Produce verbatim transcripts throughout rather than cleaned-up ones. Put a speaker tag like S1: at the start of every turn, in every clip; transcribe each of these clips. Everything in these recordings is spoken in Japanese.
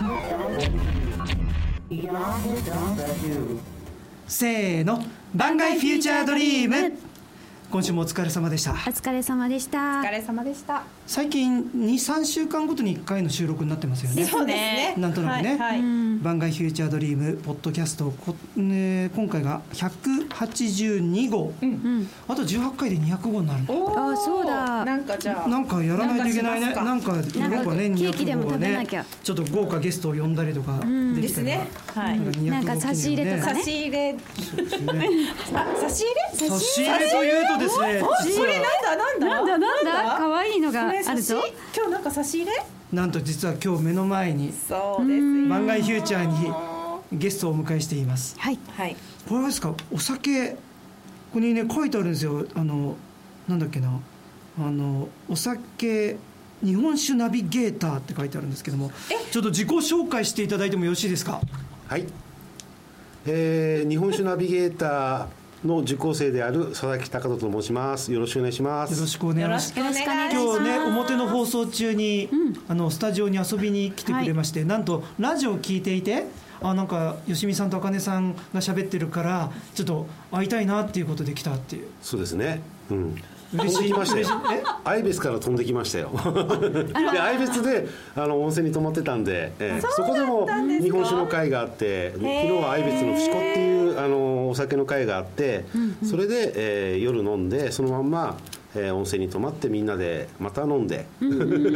S1: せーの、番外フューチャードリーム。今週もお疲れ様でした。
S2: お疲れ様でした。
S3: お疲れ様でした。
S1: 最近 にさんしゅうかんごとにいっかいの収録になってますよね。
S3: そうですね。
S1: なんとなくね、
S3: はいはい、
S1: 番外フューチャードリームポッドキャスト、こ、ね、今回がひゃくはちじゅうにごう、うん、あとじゅうはちかいでにひゃくごうになるんだ。
S2: あ、そうだ。
S3: なんかじゃあ
S1: なんかやらないといけないね。なんかやろうかね。
S2: ケーキでも食べなきゃ。
S1: ちょっと豪華ゲストを呼んだりとかできたら、うん、
S3: ですね。はい。
S2: なんか差し入れとかね。
S3: 差し入れ。差し入れ？
S1: 差し入れというとですね。
S3: これなんだなんだ
S2: なんだなんだ可愛いのがあるぞ。
S3: 今日なんか差し入れ？
S1: なんと実は今日目の前に
S3: そうです
S1: 番外フューチャーにゲストをお迎えしています。
S2: はい
S3: はい。
S1: これはですか、お酒ここにね書いてあるんですよ。あのなんだっけな、あのお酒日本酒ナビゲーターって書いてあるんですけども、ちょっと自己紹介していただいてもよろしいですか？
S4: はい、えー、日本酒ナビゲーターの受講生である佐々木貴人と申します。よろしくお願いします。
S1: よろしくお願いします。
S3: 今
S1: 日ね表の放送中に、うん、あのスタジオに遊びに来てくれまして、はい、なんとラジオを聞いていて、あなんか吉見さんと茜さんが喋ってるからちょっと会いたいなっていうことで来たっていう。
S4: そうですね、うん、
S1: 嬉しい。
S4: ましたよ。愛別から飛んできましたよ。で愛別であの温泉に泊まってたんで、えー、そこでも日本酒の会があって、昨日は愛別のふしこっていうあのお酒の会があって、うんうん、それで、えー、夜飲んでそのまんま、えー、温泉に泊まってみんなでまた飲んで、
S3: うん、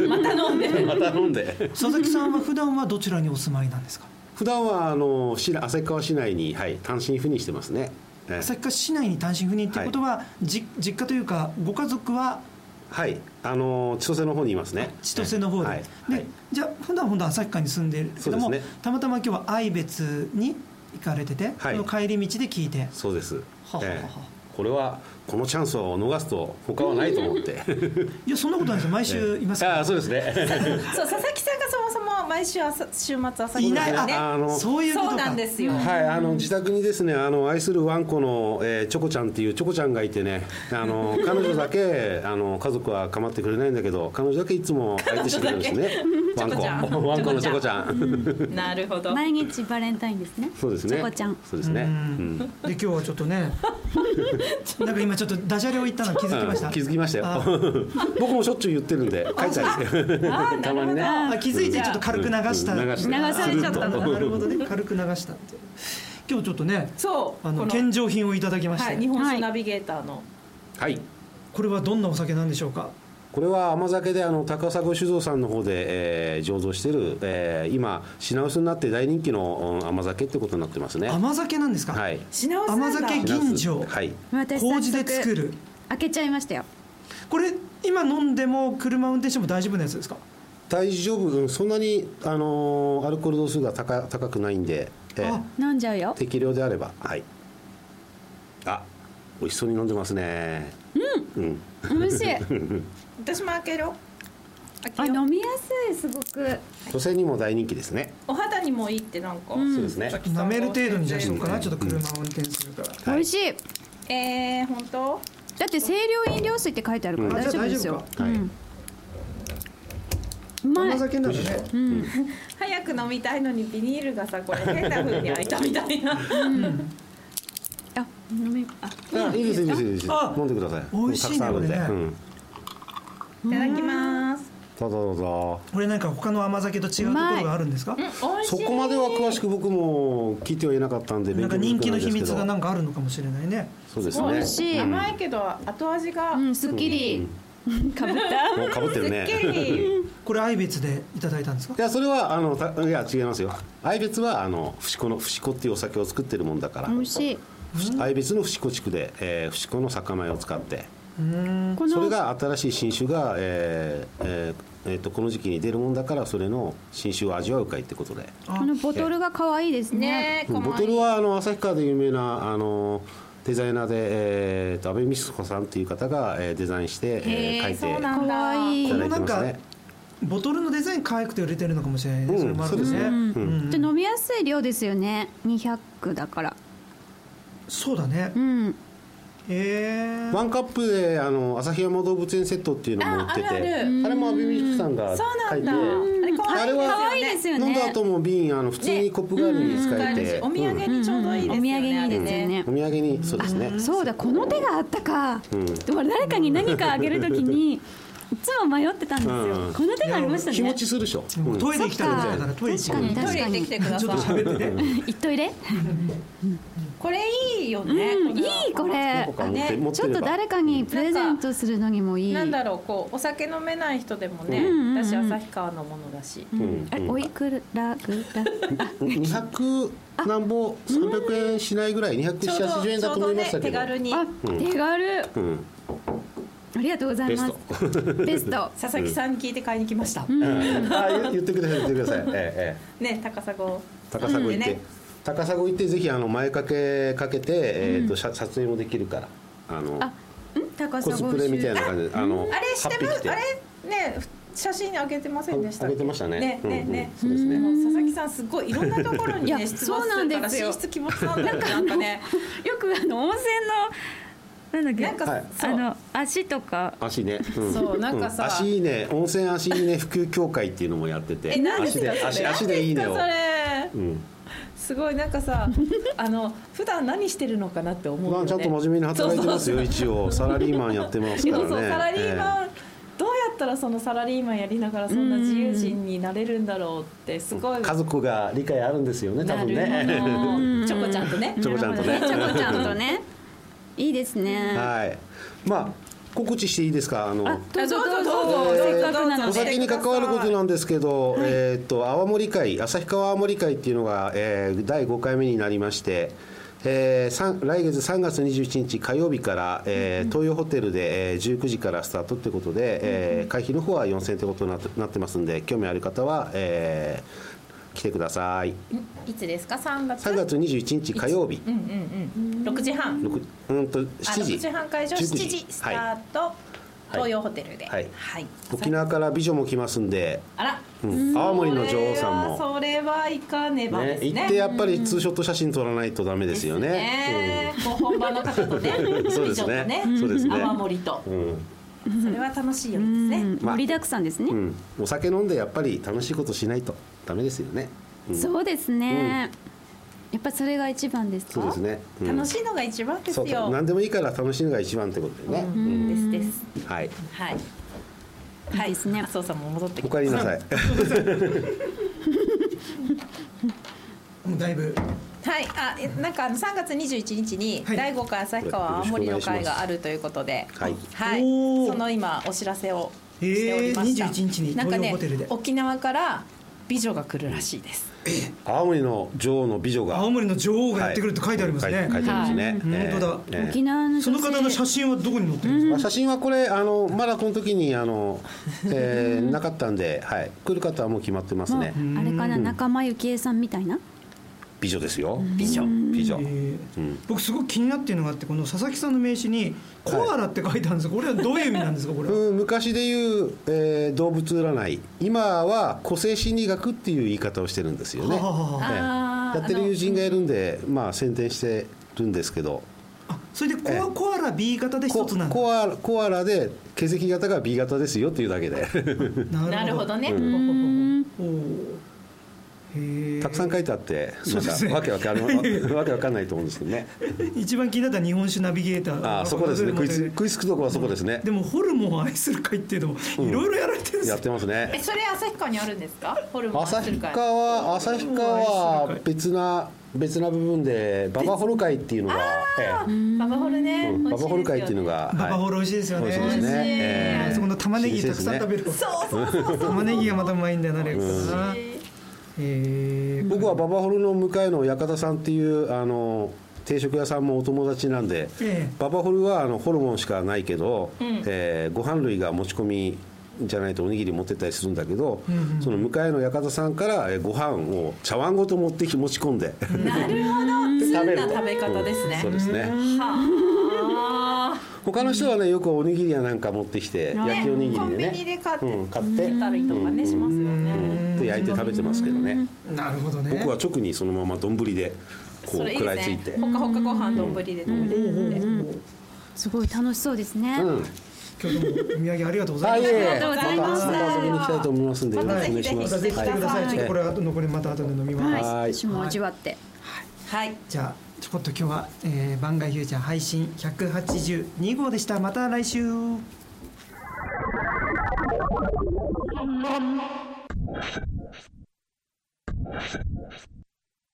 S3: また飲んで
S4: また飲んで。
S1: 佐々木さんは普段はどちらにお住まいなんですか？
S4: 普段はあの旭川市内に、はい、単身赴任してますね。
S1: 旭川市内に単身赴任ということは、はい、じ実家というかご家族は、
S4: はいあの千歳の方にいますね。
S1: 千歳の方で、はいではい、じゃあ普段本当は旭川に住んでるけども、ね、たまたま今日は愛別に行かれてて、はい、その帰り道で聞いて。
S4: そうです。
S1: ははは、
S4: えー、これはこのチャンスを逃すと他はないと思って
S1: いやそんなことないですよ。毎週いますから、
S4: えー、あそうですね
S3: そう佐々木さんがそもそも毎週朝週末朝
S1: いない、
S3: ね、
S1: あのそういうことか。
S3: そうなんですよ、
S4: はい、あの自宅にですね、あの愛するワンコの、えー、チョコちゃんっていうチョコちゃんがいてね、あの彼女だけあの家族は構ってくれないんだけど彼女だけいつも相手してくれるんですね。ワンコワンコのチョコちゃん、
S3: うん、なるほど。
S2: 毎日バレンタインですね。
S4: そうですね、
S2: チョコちゃん。
S4: そうですね、うん、
S1: で今日はちょっとねなんか今ちょっとダジャレを言ったの気づきました。
S4: 気づきましたよ僕もしょっちゅう言ってるんで書いてあるたまにね。
S1: あ気づいてちょっと軽く流した、うん、
S4: 流し
S2: 流されちゃったんだ。
S1: なるほどね、軽く流したって。今日ちょっとね、
S3: そう
S1: あの献上品をいただきまして、
S3: はい、日本酒ナビゲーターの、
S4: はい、
S1: これはどんなお酒なんでしょうか？
S4: これは甘酒であの高砂酒造さんの方で、えー、醸造している、えー、今品薄になって大人気の甘酒ってことになってますね。
S1: 甘酒なんですか？
S4: はい、
S3: 品薄
S1: 甘
S3: なんだ。
S1: 酒吟醸、
S4: はい、
S1: 麹で作る。
S2: 開けちゃいましたよ。
S1: これ今飲んでも車運転しても大丈夫なやつですか？
S4: 大丈夫、そんなに、あのー、アルコール度数が 高, 高くないんで、
S2: えー、飲んじゃうよ。
S4: 適量であれば。はい。あ、美味しそうに飲んでますね。
S2: うん、うん、美味しい
S3: 私も開けろ。
S2: あ、飲みやすい、すごく。
S4: 女性にも大人気ですね。
S3: お肌にもいいってなんか、
S4: うん、そうですね。
S1: 舐める程度にじゃあしようかな、うん、ちょっと車を運転するから、
S2: うん、美味しい。
S3: えー、本当？
S2: だって清涼飲料水って書いてあるから大丈夫ですよ。
S1: うん、はい、うまい。甘酒なんだね、
S2: うん、
S3: 早く飲みたいのにビニールがさこれ変な風に開いたみたいな、うん、
S2: あ、飲みあ、
S4: あ、いいですいいですいいです。飲んでください。
S1: 美味しいねこれね、
S3: うん、いただきます。
S4: どうぞどうぞ。
S1: これなんか他の甘酒と違うところがあるんですか？
S3: うん、
S4: そこまでは詳しく僕も聞いてはいなかったんで、
S1: なんか人気の秘密がなんかあるのかもしれないね。
S4: そうですね。
S2: 美味しい。
S3: 甘いけど後味が、
S2: うん、すっきり。かぶった。
S4: もうかぶってるね。
S1: これ愛別でいただいたんですか？
S4: いやそれはあのいや違いますよ。愛別はあの伏子の伏子っていうお酒を作ってるもんだから。
S2: 美味しい。
S4: 愛別の伏子地区で、えー、伏子の酒米を使って、うん、それが新しい新酒が、えーえーえー、とこの時期に出るもんだからそれの新酒を味わう会ってことで。
S2: このボトルが可愛いですね。
S4: ボトルはあの旭川で有名なあのデザイナーで、えー、と安倍美智子さんっていう方が、えー、デザインして、えー、書いていただいてますね。
S1: ボトルのデザイン可愛くて売れてるのかもしれないです、うん、それもあるんですね、うん
S2: うん、で飲みやすい量ですよね。にひゃくだから。
S1: そうだね、
S2: うん、
S1: えー、
S4: ワンカップであの旭山動物園セットっていうのも売ってて、 あ, あ, るあ, るあれも安倍美智子さんが書いて、
S3: あれは
S2: 可愛いでですよね。
S4: 飲んだ後も瓶あの普通にコップ代わりに使えて、
S3: お土産にちょうどいいですよね。
S2: お土産にいいですよね。
S4: お土産にそうですね。
S2: そうだ、この手があったか。でも誰かに何かあげるときにいつも迷ってたんですよ。この手がありましたね。
S4: 日持ちするでしょ。
S1: トイレ行きたいみたいだからトイレ行
S2: 確かに確かに。
S3: トイレ行ってきてください。
S1: ちょっと喋ってね。
S2: 行っといれ。
S3: これいいよね。
S2: うん、いいこれ。ちょっと誰かにプレゼントするのにもいい。
S3: なんだろう、こうお酒飲めない人でもね、私旭川のものだし。
S2: あれおいくらぐら。
S4: にひゃくなんぼさんびゃくえんしないぐらいにひゃくはちじゅうえんだと思いましたけど。
S3: 手軽に。
S2: 手軽。ありがとうございます。ベスト。
S3: 佐々木さんに聞いて買いに来ました。あ、
S4: 言ってください言ってください。え
S3: え。ね、高砂。
S4: 高砂行って、高砂行ってぜひあの前掛けかけてえっと撮影もできるから、あのコスプレみたいな感じであの
S3: あれしてます。あれね、写真上げてませんでした。
S4: 上げてましたね。
S3: ねねね。
S4: そうですね。
S3: 佐々木さんすごいいろんなところにね出没するから寝室気持ちなんだよなんかね。
S2: よくあの温泉のなんだっけ、
S3: なんか、はい、
S2: あの足とか
S4: 足ね、
S3: うん、そうなんかさ、
S4: うん、足いいね温泉足いいね普及協会っていうのもやってて、
S3: え何ですか
S4: 足で足足でいいねを
S3: それ、うん、すごいなんかさあの普段何してるのかなって思うよね。
S4: ちゃんと真面目に働いてますよ。一応サラリーマンやってますからね。
S3: そうそうサラリーマン、えー、どうやったらそのサラリーマンやりながらそんな自由人になれるんだろうってすごい
S4: 家族が理解あるんですよね多分
S3: ね。チョコちゃんとね
S4: チョコちゃんとね
S2: チョコちゃんとねいいですね。
S4: はい。まあ告知していいですか。あの
S3: どうぞどうぞ。
S4: せっかくなのでお酒に関わることなんですけど、はい、えっと泡盛会旭川泡盛会っていうのが、えー、だいごかいめになりまして、えー、来月さんがつにじゅういちにち火曜日から、えー、東洋ホテルで、えー、じゅうくじからスタートということで、えー、会費の方はよんせんえんということになって、なってますんで、興味ある方は、えー来てください。
S3: いつですか？さんがつ？
S4: さんがつにじゅういちにち火曜日。
S3: うんうんうん。ろくじはん。
S4: うんとしちじ。
S3: ろくじはん会場しちじスタート。はい、東洋ホテルで。
S4: はい。はい、沖縄から美女も来ますんで。
S3: あら。
S4: うん、青森の女王さんも。
S3: それは行かねばですね。
S4: ね行ってやっぱりツーショット写真撮らないとダメですよね。
S3: ね。うん、本場の方とね。
S4: そうですね。そうですね。
S3: 泡盛と。うん。それは楽しいようですね。
S2: 盛りだくさんですね、
S4: うん。お酒飲んでやっぱり楽しいことしないとダメですよね。
S2: うん、そうですね、うん、やっぱそれが一番ですか。
S4: そうですね、
S3: うん、楽しいのが一番ですよ。
S4: 何でもいいから楽しいのが一番ってことでね、
S3: うんうん、ですです
S4: はい
S3: はいはいですね。麻生さんも戻ってきて
S4: お帰りなさい
S1: もうだいぶ
S3: はい、あ、なんかさんがつにじゅういちにちにだいごかい旭川青森の会があるということで、はい、はい、その今お知らせをしておりました。
S1: にじゅういちにちに東洋ホテルで、
S3: なんかね、沖縄から美女が来るらしいです。
S4: 青森の女王の美女が
S1: 青森の女王がやってくるって書いてありますね。
S4: はい、書いてありますね。
S1: 本当だ。
S2: えー、沖縄の
S1: その方の写真はどこに載ってるんですか。
S4: 写真はこれあのまだこの時にあの、えー、なかったんで、はい、来る方はもう決まってますね。
S2: あれかな、仲間由紀恵さんみたいな。
S4: 美女ですよ。
S3: 美女。
S4: 美女。
S1: えーうん、僕すごく気になっているのがあって、この佐々木さんの名刺にコアラって書いてあるんですが、これはどういう意味なんですか。これは、
S4: うん、昔でいう、えー、動物占い、今は個性心理学っていう言い方をしてるんですよね。はははやってる友人がいるんで、まあ宣伝してるんですけど。
S1: あ、それでコア、コアラ ビー 型で一つなんだ。
S4: コアコアラで血液型が ビー 型ですよっていうだけで。
S3: なるほどね。うん、
S4: たくさん書いてあって、なんかわけわかんわけわかんないと思うんですけどね。
S1: 一番気になった日本酒ナビゲーター。
S4: あ、そこですね。食いつ食いつくとこはそこですね。
S1: でもホルモンを愛する会っていうのもいろいろやられてるんです。
S4: やってますね。
S3: え、それ旭川にあるんですか。ホルモン愛する会。
S4: 旭川旭川は別な別な部分でババホル会っていうのが、
S3: ババホルね。
S4: ババホル会っていうのが、
S1: ババホル美味しいですよね。
S4: 美味しいですね。
S1: そこの玉ねぎたくさん食べる。
S3: そうそうそう。
S1: 玉ねぎがまたうまいんだよな、レックな。
S4: えー、僕はババホルの向かいの館さんっていうあの定食屋さんもお友達なんで、えー、ババホルはあのホルモンしかないけど、うん、えー、ご飯類が持ち込みじゃないとおにぎり持ってったりするんだけど、うんうん、その向かいの館さんからご飯を茶碗ごと持ってき持ち込んで
S3: なるほど、食べる食べ方ですね、
S4: うん、そうですね。は他の人はねよくおにぎりやなんか持ってきて、ね、焼きおにぎりでねコンビニ
S3: で買って、
S4: うん、買って
S3: たりとかね、うん、しますよね、うん、
S4: で焼いて食べてますけどね。
S1: なるほどね。
S4: 僕は直にそのまま丼でこう食らいついて、
S3: ほかほかご飯丼で食べて、うん、
S2: すごい楽しそうですね、
S1: うん、 今日どうもお土産ありがとうございました。
S2: ありがとうございました。
S4: また遊びに行きたいと思いますんで、お願いします。
S1: またぜひ来てください。ちょっとこれは残りまた後で飲みます。
S2: はい、私も味わって。
S3: はい。
S1: じゃあちょっと今日は、えー、番外フューチャー配信ひゃくはちじゅうにごうでした。また来週。you